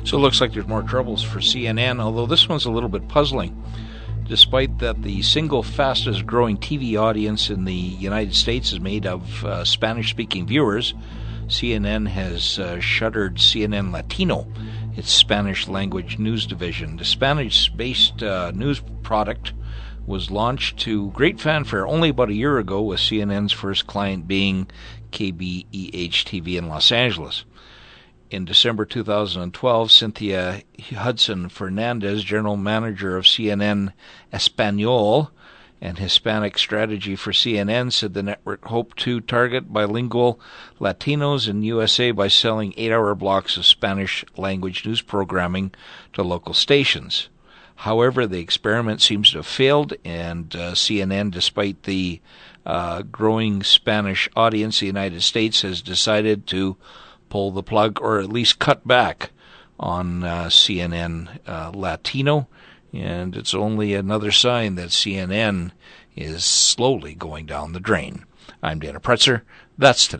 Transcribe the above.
So it looks like there's more troubles for CNN, although this one's a little bit puzzling. Despite that the single fastest growing TV audience in the United States is made of Spanish-speaking viewers, CNN has shuttered CNN Latino, its Spanish-language news division. The Spanish-based news product was launched to great fanfare only about a year ago, with CNN's first client being KBEH-TV in Los Angeles. In December 2012, Cynthia Hudson Fernandez, general manager of CNN Espanol and Hispanic strategy for CNN, said the network hoped to target bilingual Latinos in USA by selling 8-hour blocks of Spanish-language news programming to local stations. However, the experiment seems to have failed, and CNN, despite the growing Spanish audience in the United States, has decided to pull the plug, or at least cut back on CNN Latino, and it's only another sign that CNN is slowly going down the drain. I'm Dana Pretzer. That's today.